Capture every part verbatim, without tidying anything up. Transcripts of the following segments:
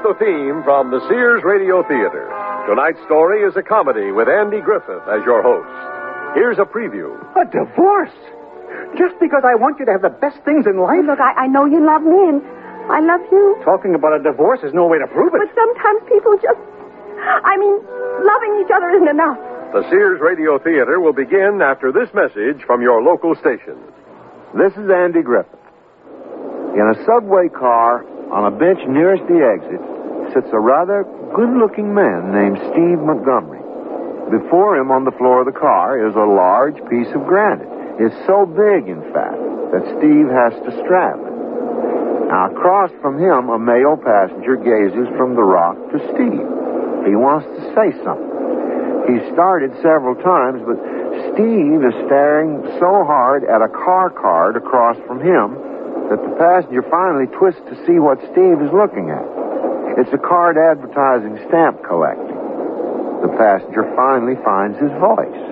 the theme from the Sears Radio Theater. Tonight's story is a comedy with Andy Griffith as your host. Here's a preview. A divorce? Just because I want you to have the best things in life? Look, I, I know you love me, and I love you. Talking about a divorce is no way to prove it. But sometimes people just... I mean, loving each other isn't enough. The Sears Radio Theater will begin after this message from your local station. This is Andy Griffith. In a subway car, on a bench nearest the exit, sits a rather good-looking man named Steve Montgomery. Before him on the floor of the car is a large piece of granite. It's so big, in fact, that Steve has to strap it. Now, across from him, a male passenger gazes from the rock to Steve. He wants to say something. He started several times, but Steve is staring so hard at a car card across from him that the passenger finally twists to see what Steve is looking at. It's a card advertising stamp collecting. The passenger finally finds his voice.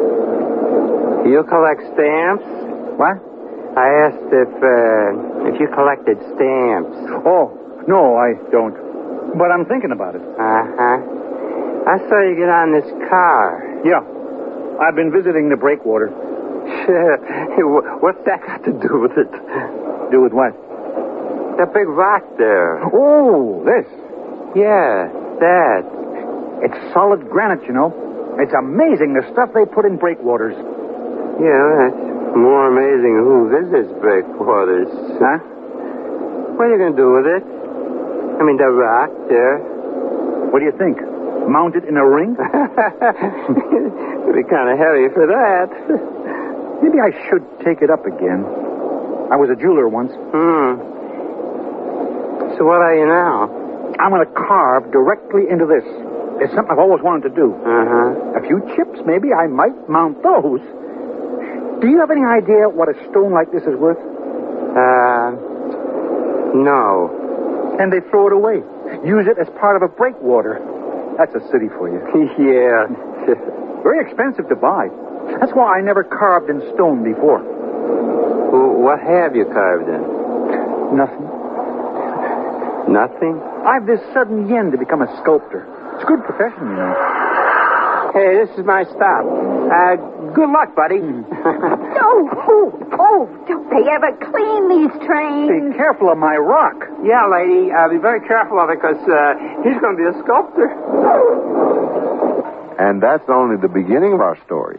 You collect stamps? What? I asked if, uh, if you collected stamps. Oh, no, I don't. But I'm thinking about it. Uh-huh. I saw you get on this car. Yeah. I've been visiting the breakwater. What's that got to do with it? Do with what? That big rock there. Oh, this. Yeah, that. It's solid granite, you know. It's amazing the stuff they put in breakwaters. Yeah, that's more amazing who visits breakwaters. Huh? What are you going to do with it? I mean, the rock there. What do you think? Mounted in a ring? It'd be kind of heavy for that. Maybe I should take it up again. I was a jeweler once. Hmm. So what are you now? I'm going to carve directly into this. It's something I've always wanted to do. Uh-huh. A few chips, maybe I might mount those. Do you have any idea what a stone like this is worth? Uh, no. And they throw it away. Use it as part of a breakwater. That's a city for you. Yeah. Very expensive to buy. That's why I never carved in stone before. Well, what have you carved in? Nothing. Nothing? I've this sudden yen to become a sculptor. It's a good profession, you know. Hey, this is my stop. Uh, good luck, buddy. Oh, oh, oh, don't they ever clean these trains? Be careful of my rock. Yeah, lady. Uh, be very careful of it, because uh, he's going to be a sculptor. And that's only the beginning of our story.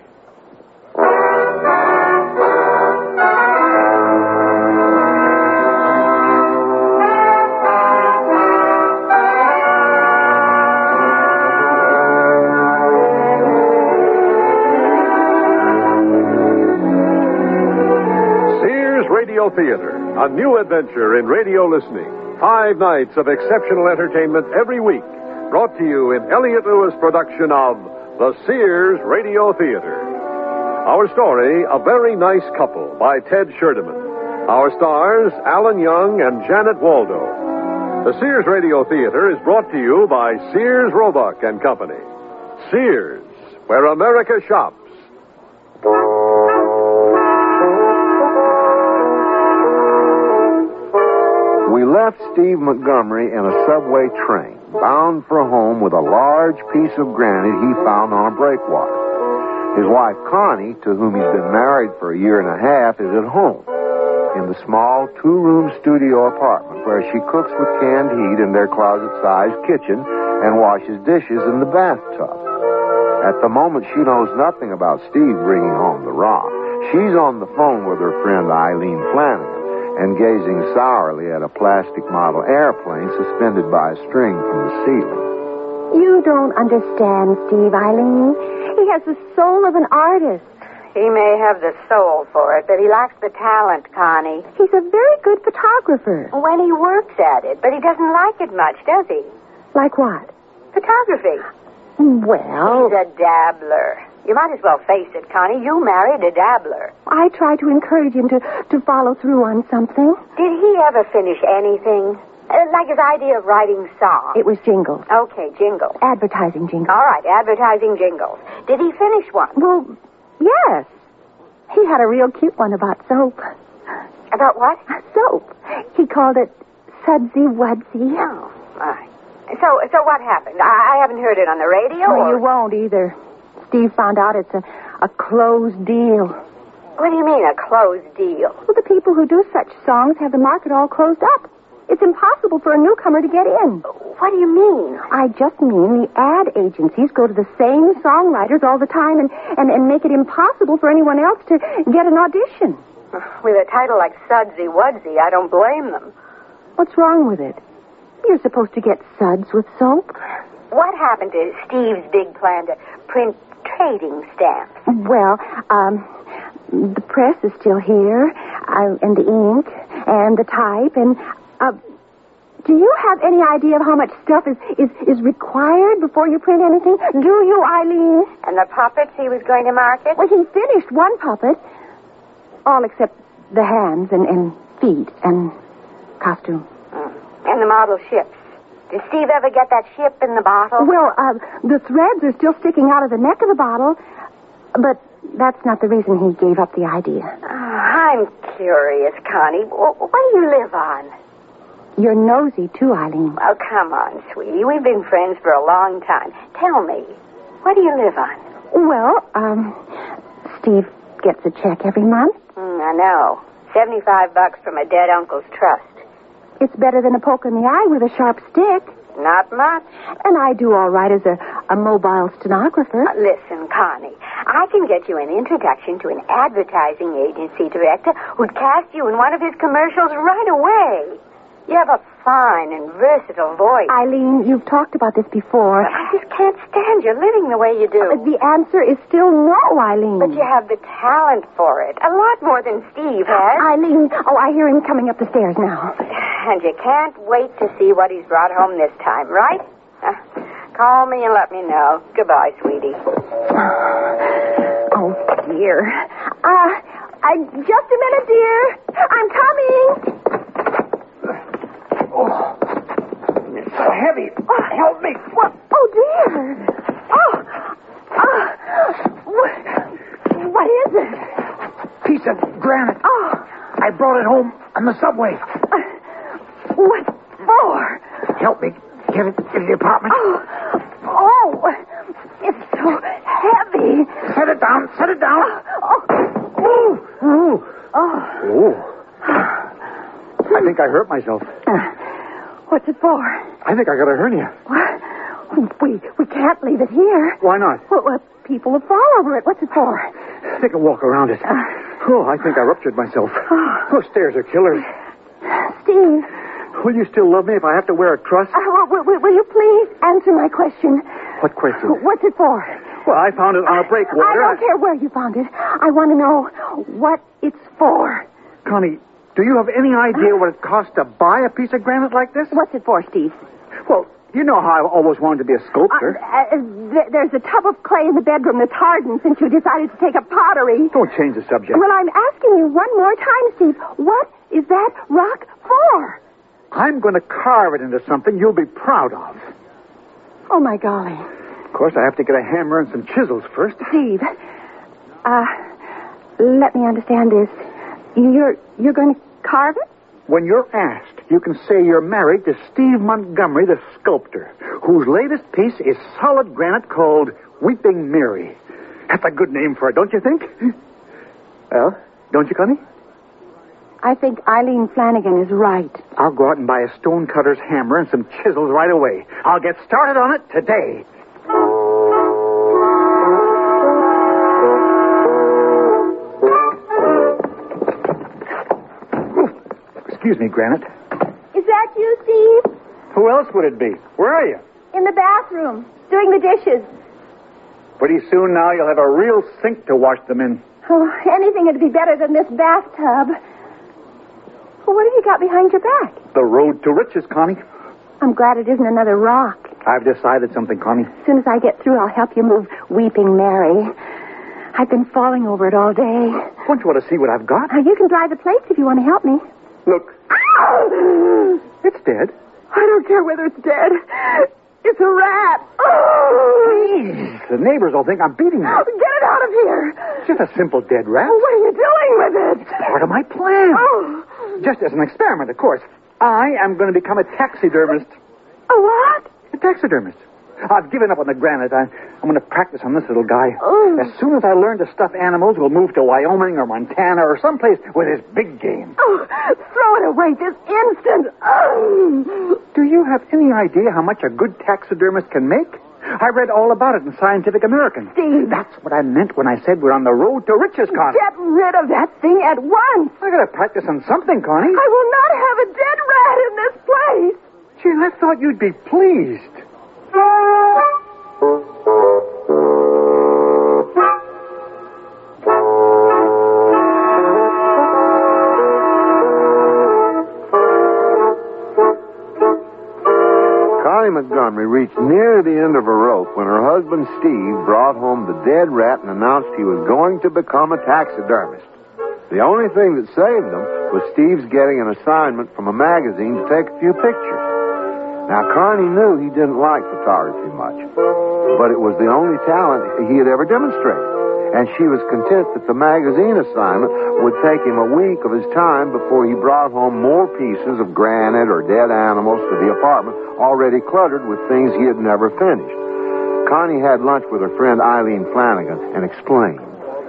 Theater, a new adventure in radio listening. Five nights of exceptional entertainment every week, brought to you in Elliott Lewis production of The Sears Radio Theater. Our story, A Very Nice Couple, by Ted Scherdeman. Our stars, Alan Young and Janet Waldo. The Sears Radio Theater is brought to you by Sears Roebuck and Company. Sears, where America shops. We left Steve Montgomery in a subway train, bound for home with a large piece of granite he found on a breakwater. His wife, Connie, to whom he's been married for a year and a half, is at home in the small two-room studio apartment where she cooks with canned heat in their closet-sized kitchen and washes dishes in the bathtub. At the moment, she knows nothing about Steve bringing home the rock. She's on the phone with her friend Eileen Flanagan and gazing sourly at a plastic model airplane suspended by a string from the ceiling. You don't understand, Steve, Eileen. He has the soul of an artist. He may have the soul for it, but he lacks the talent, Connie. He's a very good photographer. When he works at it, but he doesn't like it much, does he? Like what? Photography. Well... He's a dabbler. You might as well face it, Connie. You married a dabbler. I tried to encourage him to, to follow through on something. Did he ever finish anything? Uh, like his idea of writing songs? It was jingles. Okay, jingles. Advertising jingles. All right, advertising jingles. Did he finish one? Well, yes. He had a real cute one about soap. About what? Soap. He called it Sudsy Wudsy. Oh, my. So, so what happened? I, I haven't heard it on the radio. Oh, or... you won't either. Steve found out it's a, a closed deal. What do you mean, a closed deal? Well, the people who do such songs have the market all closed up. It's impossible for a newcomer to get in. What do you mean? I just mean the ad agencies go to the same songwriters all the time and, and, and make it impossible for anyone else to get an audition. With a title like Sudsy Wudsy, I don't blame them. What's wrong with it? You're supposed to get suds with soap. What happened to Steve's big plan to print trading stamps? Well, um, the press is still here, uh, and the ink, and the type, and, uh, do you have any idea of how much stuff is, is, is required before you print anything? Do you, Eileen? And the puppets he was going to market? Well, he finished one puppet, all except the hands and, and feet and costume. Mm. And the model ships. Did Steve ever get that ship in the bottle? Well, uh, the threads are still sticking out of the neck of the bottle, but that's not the reason he gave up the idea. Oh, I'm curious, Connie. What do you live on? You're nosy, too, Eileen. Oh, come on, sweetie. We've been friends for a long time. Tell me, what do you live on? Well, um, Steve gets a check every month. Mm, I know. Seventy-five bucks from a dead uncle's trust. It's better than a poke in the eye with a sharp stick. Not much. And I do all right as a, a mobile stenographer. Uh, listen, Connie, I can get you an introduction to an advertising agency director who'd cast you in one of his commercials right away. You have a fine and versatile voice. Eileen, you've talked about this before. But I just can't stand you living the way you do. Uh, the answer is still no, Eileen. But you have the talent for it. A lot more than Steve has. Eileen, oh, I hear him coming up the stairs now. And you can't wait to see what he's brought home this time, right? Uh, call me and let me know. Goodbye, sweetie. Oh, dear. Uh, I, just a minute, dear. I'm coming. Oh, it's so heavy. Oh, help me. What? Oh, dear. Oh, oh. What, what is it? Piece of granite. Oh. I brought it home on the subway. Uh, what for? Help me get it in the apartment. Oh, oh, it's so heavy. Set it down. Set it down. Oh, Oh. Oh. oh. Oh. I think I hurt myself. Uh, what's it for? I think I got a hernia. What? We we can't leave it here. Why not? Well, well, people will fall over it. What's it for? Take a walk around it. Uh, Oh, I think I ruptured myself. Oh. Those stairs are killers. Steve. Will you still love me if I have to wear a truss? Uh, will, will, will you please answer my question? What question? What's it for? Well, I found it on a breakwater. I don't care where you found it. I want to know what it's for. Connie, do you have any idea what it costs to buy a piece of granite like this? What's it for, Steve? Well, you know how I've always wanted to be a sculptor. Uh, uh, th- there's a tub of clay in the bedroom that's hardened since you decided to take up pottery. Don't change the subject. Well, I'm asking you one more time, Steve. What is that rock for? I'm going to carve it into something you'll be proud of. Oh, my golly. Of course, I have to get a hammer and some chisels first. Steve, uh, let me understand this. You're, you're going to carve it? When you're asked, you can say you're married to Steve Montgomery, the sculptor, whose latest piece is solid granite called Weeping Mary. That's a good name for it, don't you think? Well, don't you, Connie? I think Eileen Flanagan is right. I'll go out and buy a stonecutter's hammer and some chisels right away. I'll get started on it today. Excuse me, Granite. Is that you, Steve? Who else would it be? Where are you? In the bathroom, doing the dishes. Pretty soon now you'll have a real sink to wash them in. Oh, anything would be better than this bathtub. Well, what have you got behind your back? The road to riches, Connie. I'm glad it isn't another rock. I've decided something, Connie. As soon as I get through, I'll help you move Weeping Mary. I've been falling over it all day. Don't you want to see what I've got? Uh, you can dry the plates if you want to help me. Look. Ow! It's dead. I don't care whether it's dead. It's a rat. Oh! Jeez, the neighbors will think I'm beating them. Get it out of here. It's just a simple dead rat. Oh, what are you doing with it? It's part of my plan. Oh. Just as an experiment, of course. I am going to become a taxidermist. A what? taxidermist. I've given up on the granite. I, I'm going to practice on this little guy. Oh. As soon as I learn to stuff animals, we'll move to Wyoming or Montana or someplace where there's big game. Oh, throw it away this instant. Oh. Do you have any idea how much a good taxidermist can make? I read all about it in Scientific American. Steve. That's what I meant when I said we're on the road to riches, Connie. Get rid of that thing at once. I gotta practice on something, Connie. I will not have a dead rat in this place. Gee, I thought you'd be pleased. Connie Montgomery reached near the end of her rope when her husband Steve brought home the dead rat and announced he was going to become a taxidermist. The only thing that saved them was Steve's getting an assignment from a magazine to take a few pictures. Now, Connie knew he didn't like photography much, but it was the only talent he had ever demonstrated. And she was content that the magazine assignment would take him a week of his time before he brought home more pieces of granite or dead animals to the apartment already cluttered with things he had never finished. Connie had lunch with her friend Eileen Flanagan and explained.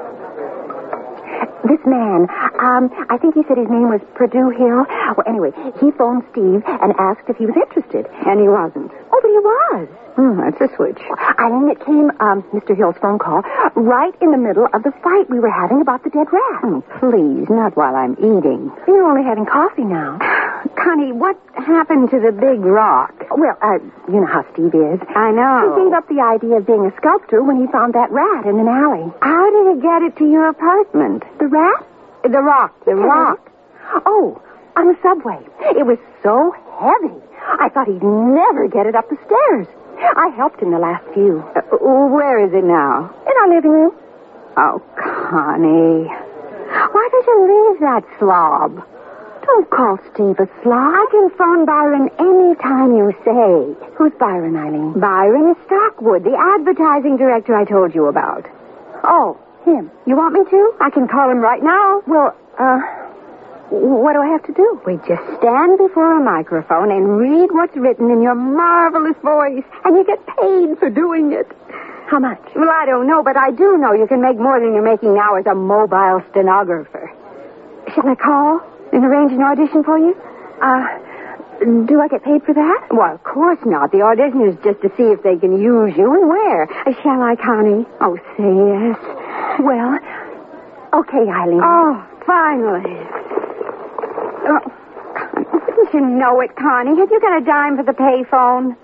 This man, um, I think he said his name was Purdue Hill. Well, anyway, he phoned Steve and asked if he was interested. And he wasn't. Oh, but he was. Hmm, that's a switch. Eileen, it came, um, Mister Hill's phone call, right in the middle of the fight we were having about the dead rat. Oh, please, not while I'm eating. You're only having coffee now. Connie, what happened to the big rock? Well, uh, you know how Steve is. I know. He gave up the idea of being a sculptor when he found that rat in an alley. How did he get it to your apartment? The rat? The rock. The rock. Oh, on the subway. It was so heavy. I thought he'd never get it up the stairs. I helped him the last few. Uh, where is it now? In our living room. Oh, Connie. Why did you leave that slob? Don't call Steve a slob. I can phone Byron any time you say. Who's Byron, Eileen? Byron Stockwood, the advertising director I told you about. Oh, him. You want me to? I can call him right now. Well, uh, what do I have to do? We just stand before a microphone and read what's written in your marvelous voice, and you get paid for doing it. How much? Well, I don't know, but I do know you can make more than you're making now as a mobile stenographer. Shall I call and arrange an audition for you? Uh, do I get paid for that? Well, of course not. The audition is just to see if they can use you and where. Uh, shall I, Connie? Oh, say yes. Well, okay, Eileen. Oh, finally. Oh, didn't you know it, Connie? Have you got a dime for the payphone?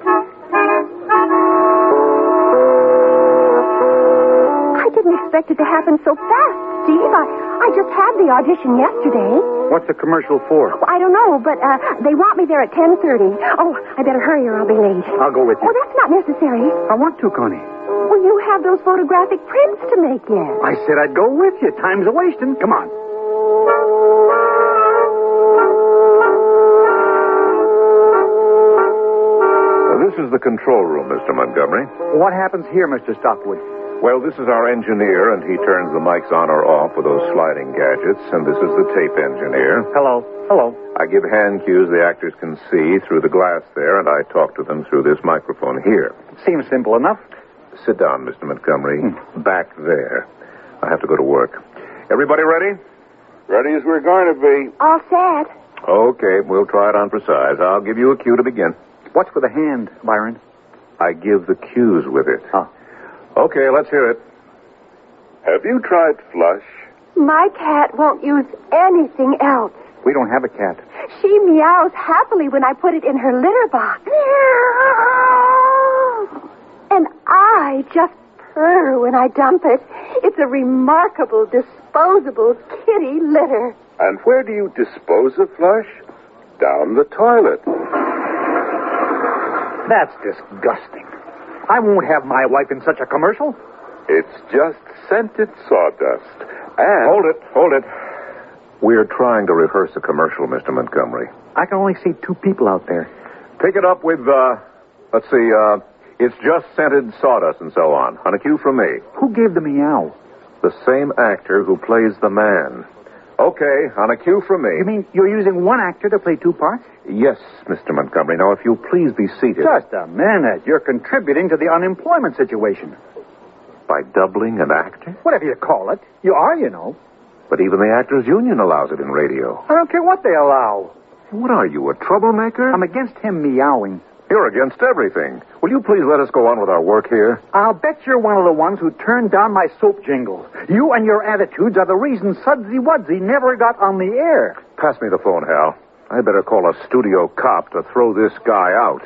I didn't expect it to happen so fast, Steve. I, I just had the audition yesterday. What's the commercial for? Well, I don't know, but uh, they want me there at ten thirty. Oh, I better hurry or I'll be late. I'll go with you. Oh, that's not necessary. I want to, Connie. Well, you have those photographic prints to make yet. I said I'd go with you. Time's a wasting. Come on. This is the control room, Mister Montgomery. What happens here, Mister Stockwood? Well, this is our engineer, and he turns the mics on or off with those sliding gadgets, and this is the tape engineer. Hello. Hello. I give hand cues the actors can see through the glass there, and I talk to them through this microphone here. Seems simple enough. Sit down, Mister Montgomery. Hmm. Back there. I have to go to work. Everybody ready? Ready as we're going to be. All set. Okay, we'll try it on for size. I'll give you a cue to begin. What's with the hand, Byron? I give the cues with it. Oh. Okay, let's hear it. Have you tried Flush? My cat won't use anything else. We don't have a cat. She meows happily when I put it in her litter box. And I just purr when I dump it. It's a remarkable, disposable kitty litter. And where do you dispose of Flush? Down the toilet. That's disgusting. I won't have my wife in such a commercial. It's just scented sawdust. And... Hold it, hold it. We're trying to rehearse a commercial, Mister Montgomery. I can only see two people out there. Pick it up with, uh, let's see, uh, it's just scented sawdust and so on. On a cue from me. Who gave the meow? The same actor who plays the man. Okay, on a cue from me. You mean you're using one actor to play two parts? Yes, Mister Montgomery. Now, if you'll please be seated. Just a minute. You're contributing to the unemployment situation. By doubling an actor? Whatever you call it. You are, you know. But even the Actors Union allows it in radio. I don't care what they allow. What are you, a troublemaker? I'm against him meowing. You're against everything. Will you please let us go on with our work here? I'll bet you're one of the ones who turned down my soap jingle. You and your attitudes are the reason Sudsy Wudsy never got on the air. Pass me the phone, Hal. I'd better call a studio cop to throw this guy out.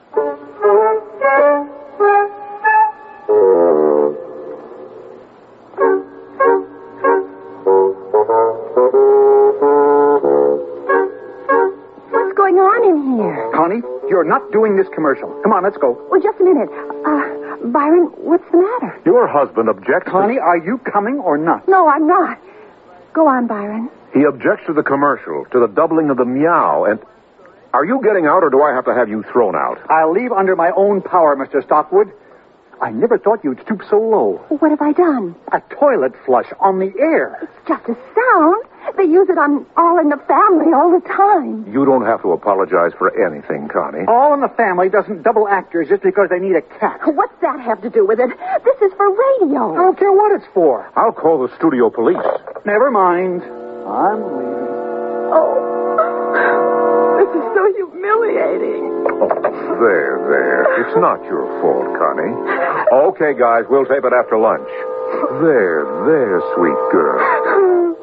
What's going on in here? Connie, you're not doing this commercial. Come on, let's go. Well, just a minute. Uh, Byron, what's the matter? Your husband objects Connie, to... are you coming or not? No, I'm not. Go on, Byron. He objects to the commercial, to the doubling of the meow, and... Are you getting out, or do I have to have you thrown out? I'll leave under my own power, Mister Stockwood. I never thought you'd stoop so low. What have I done? A toilet flush on the air. It's just a sound. They use it on All in the Family all the time. You don't have to apologize for anything, Connie. All in the Family doesn't double actors just because they need a cat. What's that have to do with it? This is for radio. I don't care what it's for. I'll call the studio police. Never mind. I'm leaving. Oh, this is so humiliating. Oh, there, there. It's not your fault, Connie. Okay, guys, we'll tape it after lunch. There, there, sweet girl.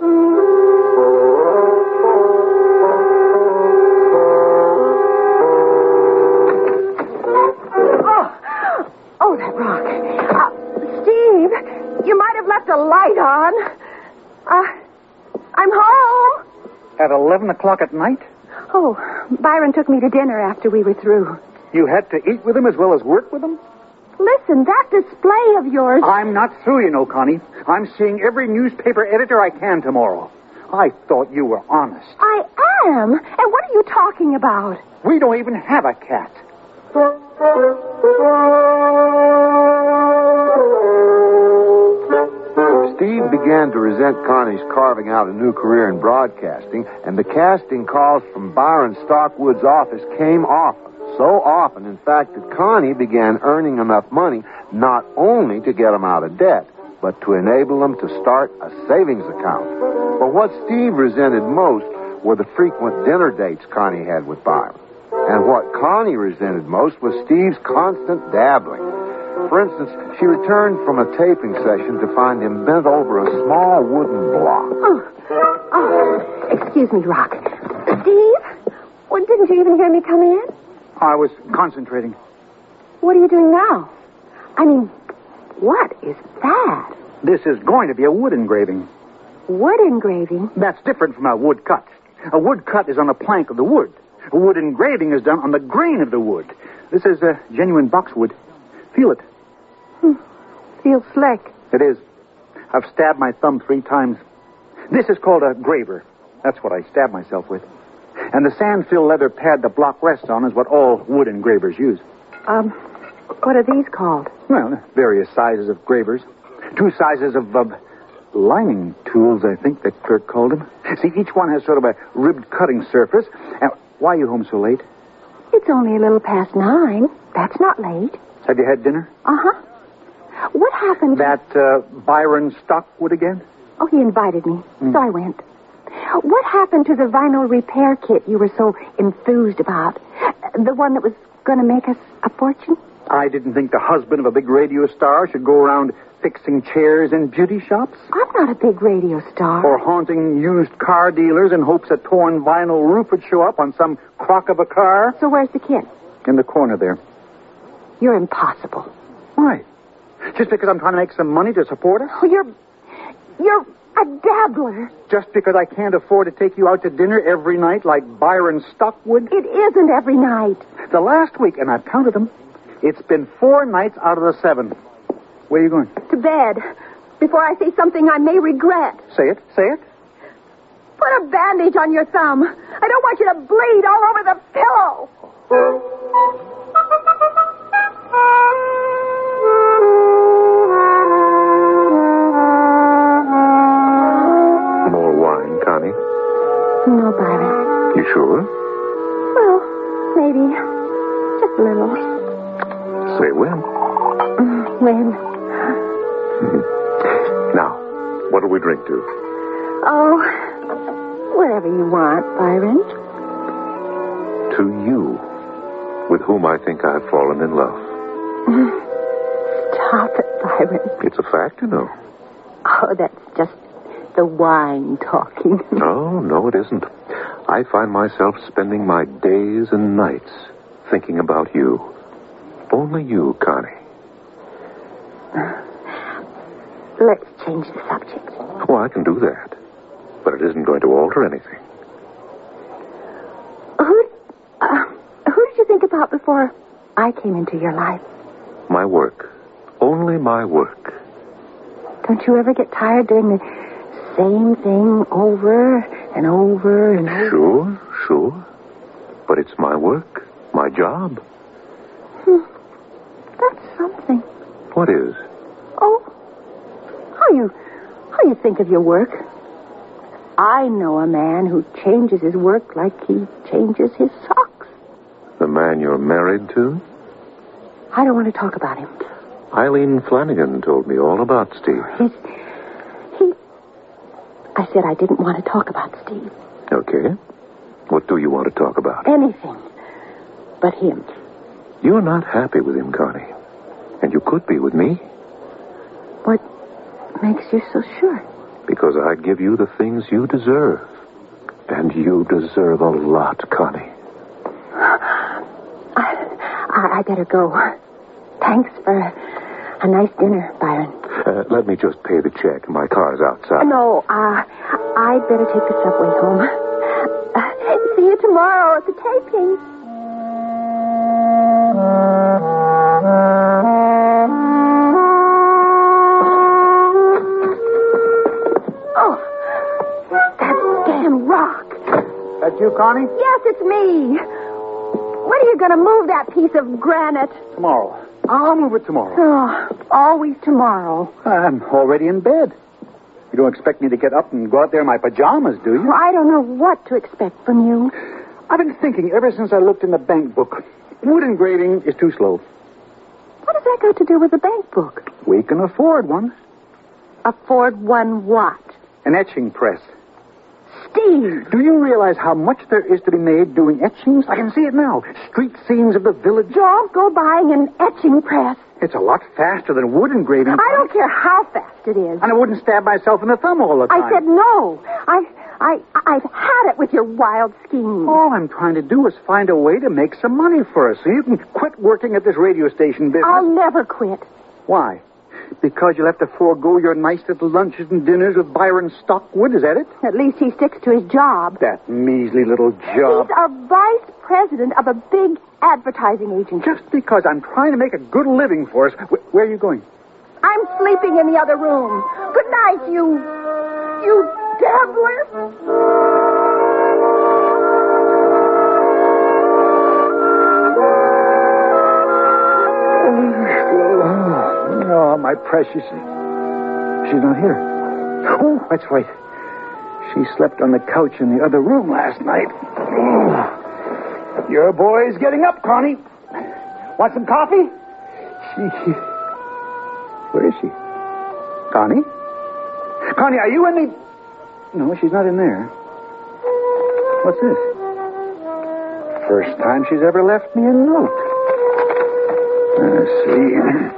Oh, oh, that rock. Uh, Steve, you might have left a light on. Uh, I'm home. At eleven o'clock at night? Oh, Byron took me to dinner after we were through. You had to eat with him as well as work with him? Listen, that display of yours... I'm not through, you know, Connie. I'm seeing every newspaper editor I can tomorrow. I thought you were honest. I am? And what are you talking about? We don't even have a cat. Steve began to resent Connie's carving out a new career in broadcasting, and the casting calls from Byron Stockwood's office came often. So often, in fact, that Connie began earning enough money not only to get him out of debt, but to enable him to start a savings account. But what Steve resented most were the frequent dinner dates Connie had with Byron. And what Connie resented most was Steve's constant dabbling. For instance, she returned from a taping session to find him bent over a small wooden block. Oh, oh, excuse me, Rock. Steve? Well, didn't you even hear me come in? I was concentrating. What are you doing now? I mean, what is that? This is going to be a wood engraving. Wood engraving? That's different from a wood cut. A wood cut is on a plank of the wood. A wood engraving is done on the grain of the wood. This is a genuine boxwood. Feel it. Hmm. Feels slick. It is. I've stabbed my thumb three times. This is called a graver. That's what I stabbed myself with. And the sand-filled leather pad the block rests on is what all wood engravers use. Um, what are these called? Well, various sizes of gravers. Two sizes of uh, lining tools, I think that Kirk called them. See, each one has sort of a ribbed cutting surface. And why are you home so late? It's only a little past nine. That's not late. Have you had dinner? Uh-huh. What happened to... That uh, Byron Stockwood again? Oh, he invited me, Mm. so I went. What happened to the vinyl repair kit you were so enthused about? The one that was going to make us a fortune? I didn't think the husband of a big radio star should go around fixing chairs in beauty shops. I'm not a big radio star. Or haunting used car dealers in hopes a torn vinyl roof would show up on some crock of a car. So where's the kit? In the corner there. You're impossible. Why? Just because I'm trying to make some money to support us? Oh, you're... You're a dabbler. Just because I can't afford to take you out to dinner every night like Byron Stockwood? It isn't every night. The last week, and I've counted them, it's been four nights out of the seven. Where are you going? To bed. Before I say something I may regret. Say it. Say it. Put a bandage on your thumb. I don't want you to bleed all over the pillow. More wine, Connie. No, Byron. You sure? Well, maybe. Just a little. Say when. When? Now, what'll we drink to? Oh, whatever you want, Byron. To you, with whom I think I've fallen in love. Stop it, Byron. It's a fact, you know. Oh, that's just the wine talking. No, no, it isn't. I find myself spending my days and nights thinking about you. Only you, Connie. Let's change the subject. Oh, I can do that. But it isn't going to alter anything. Who, uh, who did you think about before I came into your life? My work. Only my work. Don't you ever get tired doing the same thing over and over and over? Sure, sure. But it's my work. My job. Hmm. That's something. What is? Oh, how you, how you think of your work? I know a man who changes his work like he changes his socks. The man you're married to? I don't want to talk about him. Eileen Flanagan told me all about Steve. He's, he, I said I didn't want to talk about Steve. Okay. What do you want to talk about? Anything but him. You're not happy with him, Connie. And you could be with me. What makes you so sure? Because I give you the things you deserve. And you deserve a lot, Connie. I, I, I better go. Thanks for a, a nice dinner, Byron. Uh, let me just pay the check. My car's outside. No, uh, I'd better take the subway home. Uh, see you tomorrow at the taping. Oh, that damn rock. That you, Connie? Yes, it's me. When are you going to move that piece of granite? Tomorrow. I'll move it tomorrow. Oh, always tomorrow. I'm already in bed. You don't expect me to get up and go out there in my pajamas, do you? Well, I don't know what to expect from you. I've been thinking ever since I looked in the bank book. Wood engraving is too slow. What has that got to do with the bank book? We can afford one. Afford one what? An etching press. Steve! Do you realize how much there is to be made doing etchings? I can see it now. Street scenes of the village. Don't go buying an etching press. It's a lot faster than wood engraving. I don't care how fast it is. And I wouldn't stab myself in the thumb all the time. I said no. I, I, I've had it with your wild schemes. All I'm trying to do is find a way to make some money for us so you can quit working at this radio station business. I'll never quit. Why? Because you'll have to forego your nice little lunches and dinners with Byron Stockwood, is that it? At least he sticks to his job. That measly little job. He's a vice president of a big advertising agency. Just because I'm trying to make a good living for us. Wh- where are you going? I'm sleeping in the other room. Good night, you... you dabbler. Oh, my precious. She's not here. Oh, that's right. She slept on the couch in the other room last night. Oh. Your boy's getting up, Connie. Want some coffee? She... Where is she? Connie? Connie, are you in the... No, she's not in there. What's this? First time she's ever left me a note. Let's see.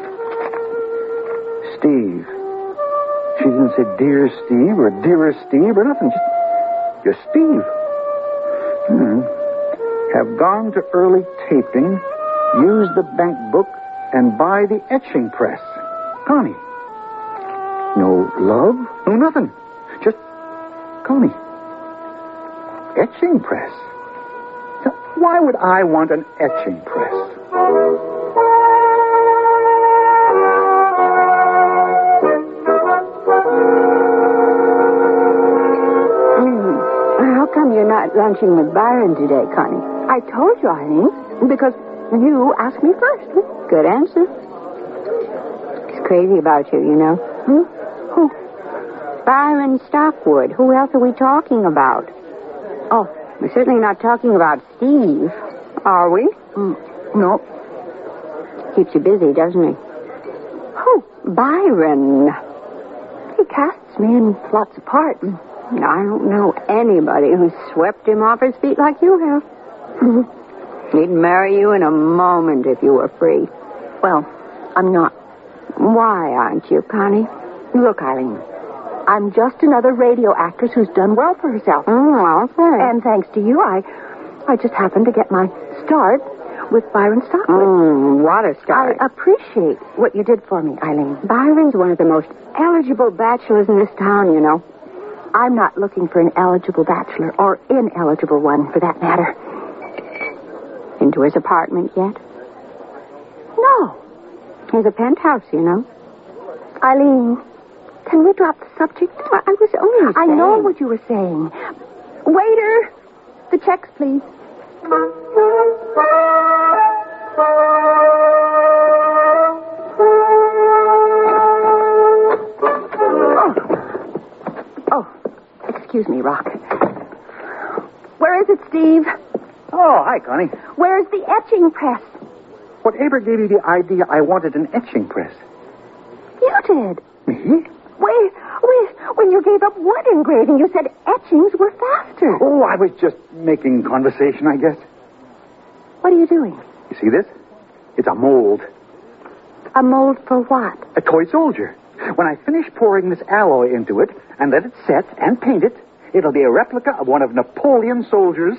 Steve. She didn't say Dear Steve or Dearest Steve or nothing. Just, just Steve. Hmm. Have gone to early taping, use the bank book, and buy the etching press. Connie. No love, no nothing. Just Connie. Etching press. Now, why would I want an etching press? How come you're not lunching with Byron today, Connie? I told you, Eileen, because you asked me first. Good answer. He's crazy about you, you know. Hmm? Who? Byron Stockwood. Who else are we talking about? Oh, we're certainly not talking about Steve, are we? Mm, no. Keeps you busy, doesn't he? Oh, Byron. He casts me in lots of parts. I don't know anybody who's swept him off his feet like you have. He'd marry you in a moment if you were free. Well, I'm not. Why aren't you, Connie? Look, Eileen, I'm just another radio actress who's done well for herself. Oh, okay. And thanks to you, I I just happened to get my start with Byron Stockwood. Mm, what a start. I appreciate what you did for me, Eileen. Byron's one of the most eligible bachelors in this town, you know. I'm not looking for an eligible bachelor, or ineligible one, for that matter. Into his apartment yet? No. He's a penthouse, you know. Eileen, can we drop the subject? Well, I was only I saying. know what you were saying. Waiter, the checks, please. Oh. Oh, excuse me, Rock. Where is it, Steve? Oh, hi, Connie. Where's the etching press? Whatever gave you the idea I wanted an etching press? You did. Me? Wait, wait. When you gave up wood engraving, you said etchings were faster. Oh, I was just making conversation, I guess. What are you doing? You see this? It's a mold. A mold for what? A toy soldier. When I finish pouring this alloy into it and let it set and paint it, it'll be a replica of one of Napoleon's soldiers.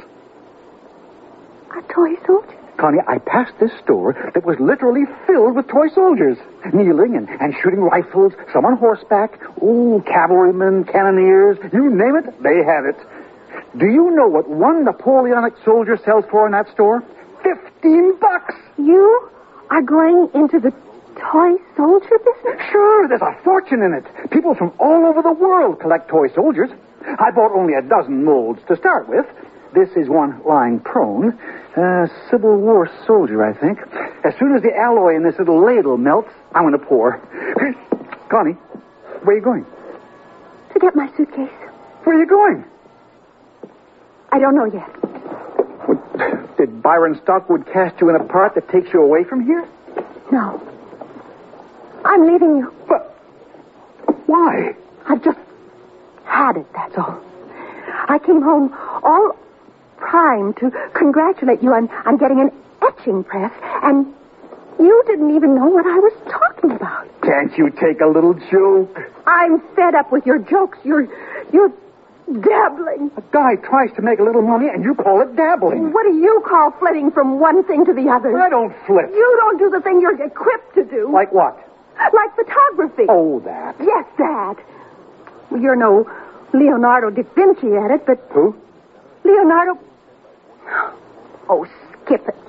A toy soldier? Connie, I passed this store that was literally filled with toy soldiers, kneeling and, and shooting rifles, some on horseback, ooh, cavalrymen, cannoneers, you name it, they had it. Do you know what one Napoleonic soldier sells for in that store? Fifteen bucks! You are going into the toy soldier business? Sure, there's a fortune in it. People from all over the world collect toy soldiers. I bought only a dozen molds to start with. This is one lying prone. Uh, Civil War soldier, I think. As soon as the alloy in this little ladle melts, I'm going to pour. Connie, where are you going? To get my suitcase. Where are you going? I don't know yet. What, did Byron Stockwood cast you in a part that takes you away from here? No. I'm leaving you. But why? I've just had it, that's all. I came home all primed to congratulate you on, on getting an etching press, and you didn't even know what I was talking about. Can't you take a little joke? I'm fed up with your jokes. You're, you're dabbling. A guy tries to make a little money, and you call it dabbling. What do you call flitting from one thing to the other? I don't flit. You don't do the thing you're equipped to do. Like what? Like photography. Oh, that. Yes, that. You're no Leonardo da Vinci at it, but... Who? Leonardo... Oh, skip it.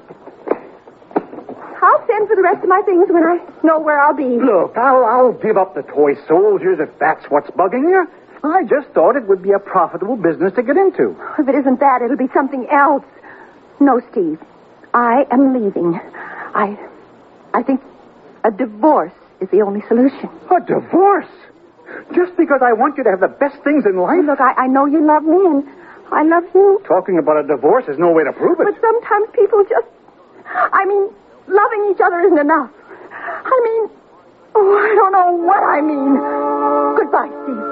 I'll send for the rest of my things when I know where I'll be. Look, I'll, I'll give up the toy soldiers if that's what's bugging you. I just thought it would be a profitable business to get into. If it isn't that, it'll be something else. No, Steve. I am leaving. I... I think a divorce is the only solution. A divorce? Just because I want you to have the best things in life? Look, I, I know you love me, and I love you. Talking about a divorce is no way to prove it. But sometimes people just... I mean, loving each other isn't enough. I mean... Oh, I don't know what I mean. Goodbye, Steve.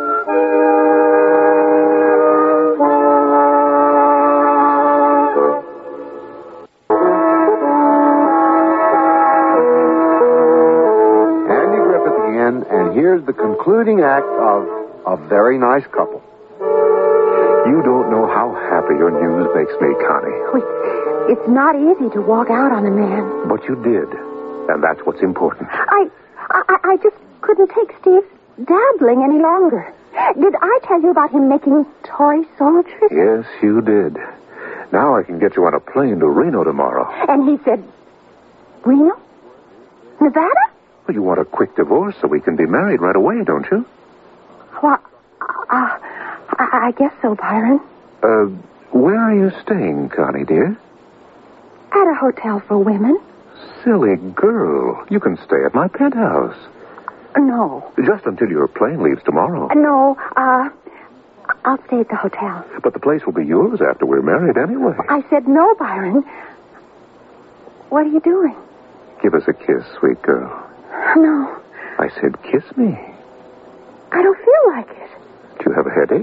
Andy Griffith again, and here's the concluding act of A Very Nice Couple. You don't know how happy your news makes me, Connie. Oh, it's not easy to walk out on a man. But you did, and that's what's important. I, I, I just couldn't take Steve's dabbling any longer. Did I tell you about him making toy soldiers? Yes, you did. Now I can get you on a plane to Reno tomorrow. And he said, Reno? Nevada? Well, you want a quick divorce so we can be married right away, don't you? Well, uh, I, I guess so, Byron. Uh, where are you staying, Connie, dear? At a hotel for women. Silly girl. You can stay at my penthouse. No. Just until your plane leaves tomorrow. No, uh, I'll stay at the hotel. But the place will be yours after we're married anyway. I said no, Byron. What are you doing? Give us a kiss, sweet girl. No. I said kiss me. I don't feel like it. Do you have a headache?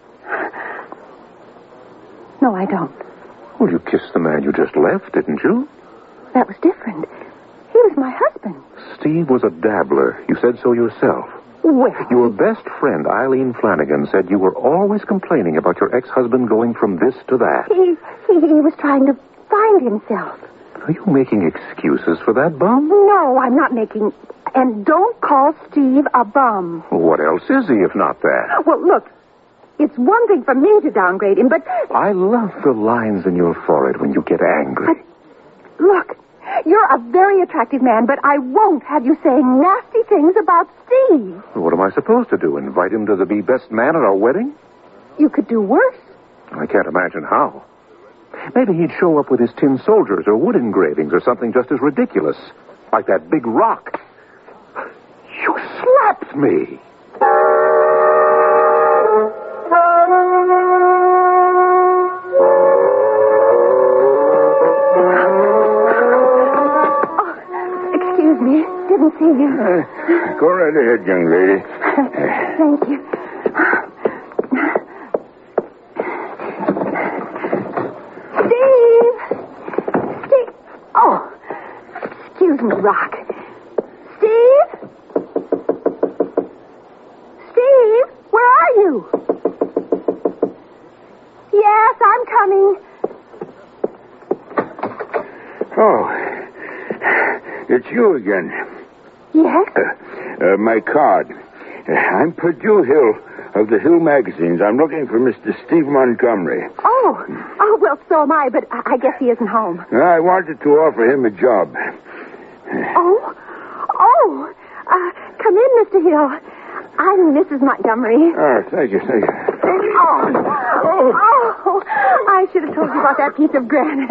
No, I don't. Well, you kissed the man you just left, didn't you? That was different. He was my husband. Steve was a dabbler. You said so yourself. Well... Your best friend, Eileen Flanagan, said you were always complaining about your ex-husband going from this to that. He, he, he was trying to find himself. Are you making excuses for that bum? No, I'm not making... And don't call Steve a bum. Well, what else is he if not that? Well, look, it's one thing for me to downgrade him, but... I love the lines in your forehead when you get angry. But, look, you're a very attractive man, but I won't have you saying nasty things about Steve. What am I supposed to do, invite him to the be best man at our wedding? You could do worse. I can't imagine how. Maybe he'd show up with his tin soldiers or wood engravings or something just as ridiculous, like that big rock. You slapped me. Excuse me. Didn't see you. Uh, go right ahead, young lady. Thank you. Steve! Steve! Oh, excuse me, Rock. Steve? Steve, where are you? Yes, I'm coming. Oh, it's you again. Yes? Uh, uh, my card. Uh, I'm Purdue Hill of the Hill magazines. I'm looking for Mister Steve Montgomery. Oh, oh, well, so am I, but I I guess he isn't home. I wanted to offer him a job. Oh? Oh, uh, come in, Mister Hill. I'm Missus Montgomery. Oh, thank you, thank you. Oh, oh, oh, I should have told you about that piece of granite.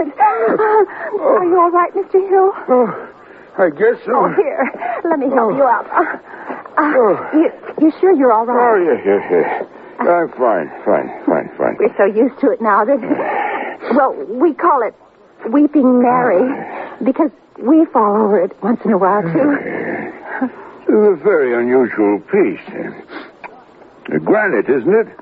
Uh, are you all right, Mister Hill? Oh, I guess so. Oh, here, let me help Oh. you up. Uh, uh, Oh. you, you sure you're all Oh, right? yeah, yeah, yeah. I'm fine, fine, fine, fine. We're so used to it now that, well, we call it Weeping Mary because we fall over it once in a while, too. It's a very unusual piece. Uh, granite, isn't it?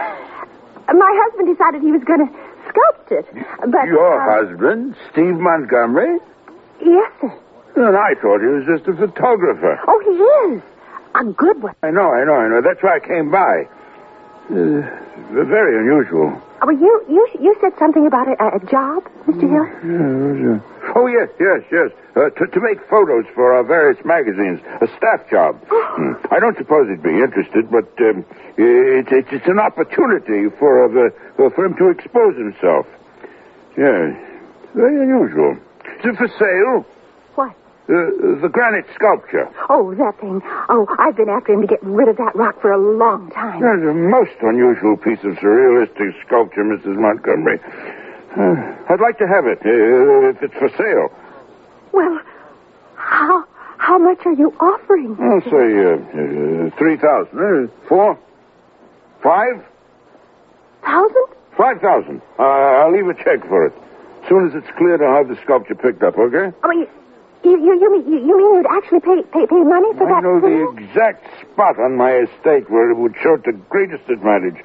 Uh, my husband decided he was going to sculpt it, but... Your uh, husband, Steve Montgomery? Yes, sir. And I thought he was just a photographer. Oh, he is. A good one. I know, I know, I know. That's why I came by. Uh, very unusual. Oh, well, you, you, you said something about a, a job, Mister Hill? Yeah, oh, yes, yes, yes. Uh, to, to make photos for our various magazines. A staff job. Hmm. I don't suppose he'd be interested, but um, it's, it's, it's an opportunity for, uh, the, for him to expose himself. Yes, very unusual. Is it for sale? What? Uh, the granite sculpture. Oh, that thing. Oh, I've been after him to get rid of that rock for a long time. That's a most unusual piece of surrealistic sculpture, Missus Montgomery. Uh, I'd like to have it, uh, if it's for sale. Well, how how much are you offering? I'll say uh, uh, three thousand. Uh, four? Five? Thousand? Five thousand. Uh, I'll leave a check for it. As soon as it's cleared, I'll have the sculpture picked up, okay? I mean, you, you, you, mean, you, you mean you'd actually pay, pay, pay money for I that know thing? the exact spot on my estate where it would show the greatest advantage.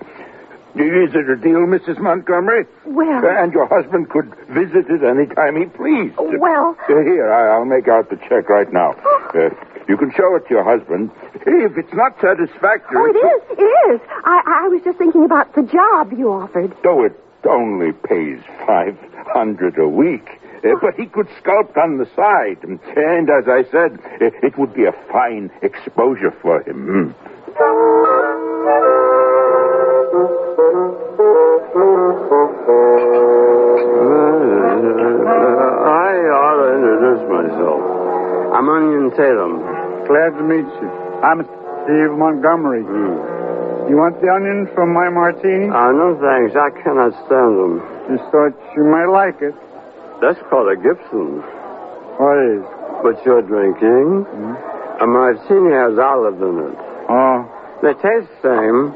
Is it a deal, Missus Montgomery? Well... Uh, and your husband could visit it any time he pleased. Well... Uh, here, I, I'll make out the check right now. Uh, you can show it to your husband. If it's not satisfactory... Oh, it is. It is. I, I was just thinking about the job you offered. Though it only pays five hundred a week. Uh, but he could sculpt on the side. And as I said, it, it would be a fine exposure for him. I ought to introduce myself. I'm Onion Tatum. Glad to meet you. I'm Steve Montgomery. Mm. You want the onions from my martini? Uh, no thanks. I cannot stand them. Just thought you might like it. That's called a Gibson. What is? What you're drinking? Mm. A martini has olive in it. Oh. They taste the same,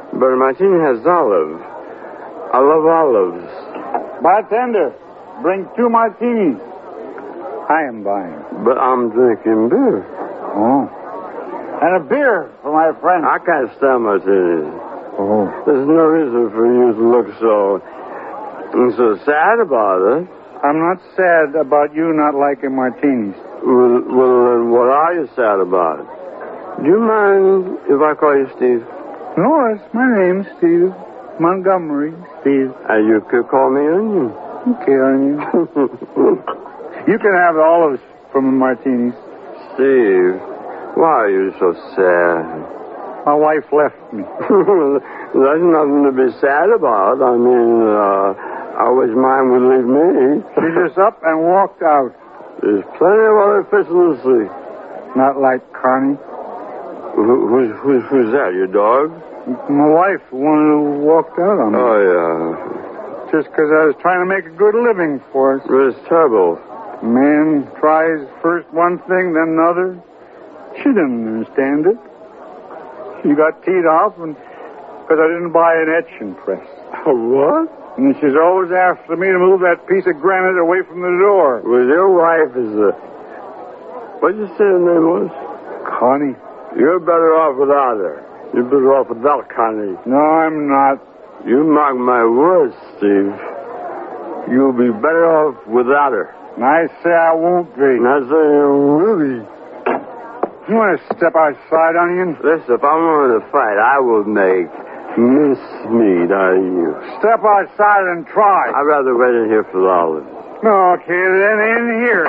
But a martini has olive. I love olives. Bartender, bring two martinis. I am buying. But I'm drinking beer. Oh. And a beer for my friend. I can't stand martinis. Oh. There's no reason for you to look so... so sad about it. I'm not sad about you not liking martinis. Well, well, then what are you sad about? Do you mind if I call you Steve? No, it's my name, Steve. Montgomery, Steve. And you could call me Onion. Okay, Onion. You can have olives from the martinis. Steve, why are you so sad? My wife left me. There's nothing to be sad about. I mean, uh, I wish mine would leave me. She just up and walked out. There's plenty of other fish in the sea. Not like Connie. Who, who's, who's, who's that, your dog? My wife, the one who walked out on me. Oh, yeah. Just because I was trying to make a good living for us. It's terrible. Man tries first one thing, then another. She didn't understand it. She got teed off because I didn't buy an etching press. What? And she's always after me to move that piece of granite away from the door. Well, your wife is a... What did you say her name was? Connie. You're better off without her. You're better off without Connie. No, I'm not. You mark my words, Steve. You'll be better off without her. And I say I won't be. And I say you will be. You want to step outside, Onion? Listen, if I'm going to fight, I will make mincemeat out of you. Step outside and try. I'd rather wait in here for the olives. Okay, then in here.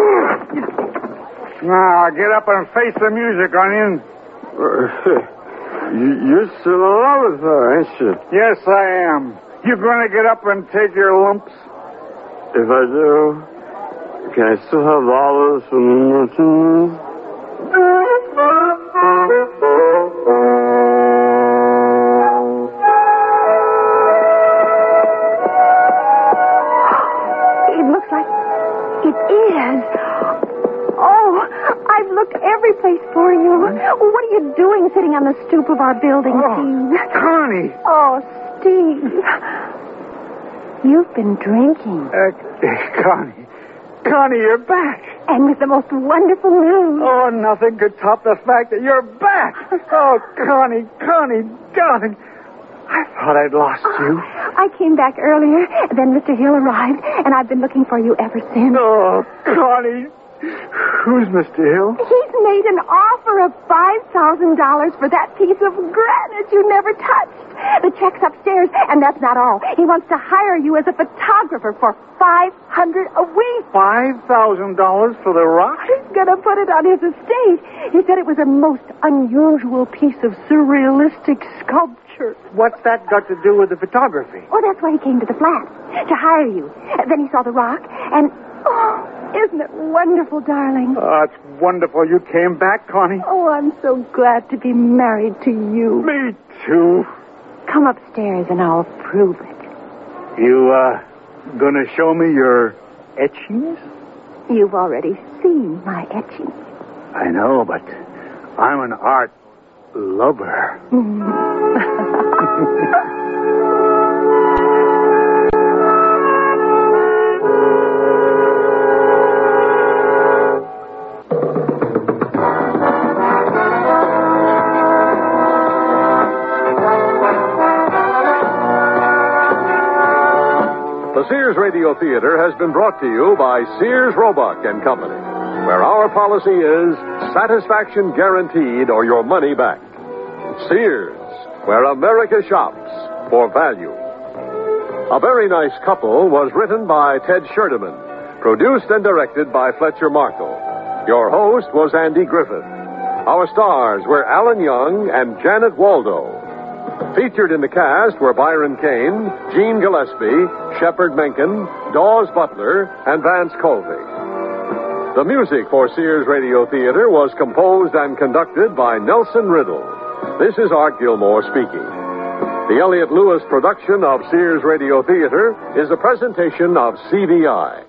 Now, get up and face the music, Onion. you, you're still in love with her, ain't you? Yes, I am. You going to get up and take your lumps? If I do, can I still have the olives from the martinis? It looks like it is. Oh, I've looked every place for you. What are you doing sitting on the stoop of our building, Oh, Steve? Connie. Oh, Steve. You've been drinking. Uh, Connie. Connie, you're back. And with the most wonderful news. Oh, nothing could top the fact that you're back. Oh, Connie, Connie, darling. I thought I'd lost you. I came back earlier, then Mister Hill arrived, and I've been looking for you ever since. Oh, Connie. Who's Mister Hill? He's made an offer of five thousand dollars for that piece of granite you never touched. The check's upstairs, and that's not all. He wants to hire you as a photographer for five hundred dollars a week. five thousand dollars for the rock? He's going to put it on his estate. He said it was a most unusual piece of surrealistic sculpture. What's that got to do with the photography? Oh, that's why he came to the flat, to hire you. Then he saw the rock, and... Oh, isn't it wonderful, darling? Oh, it's wonderful you came back, Connie. Oh, I'm so glad to be married to you. Me too. Come upstairs and I'll prove it. You, uh, gonna show me your etchings? You've already seen my etchings. I know, but I'm an art lover. The Sears Radio Theater has been brought to you by Sears Roebuck and Company, where our policy is satisfaction guaranteed or your money back. Sears, where America shops for value. A Very Nice Couple was written by Ted Scherdeman, produced and directed by Fletcher Markle. Your host was Andy Griffith. Our stars were Alan Young and Janet Waldo. Featured in the cast were Byron Kane, Gene Gillespie, Shepard Menken, Dawes Butler, and Vance Colby. The music for Sears Radio Theater was composed and conducted by Nelson Riddle. This is Art Gilmore speaking. The Elliott Lewis production of Sears Radio Theater is a presentation of C V I.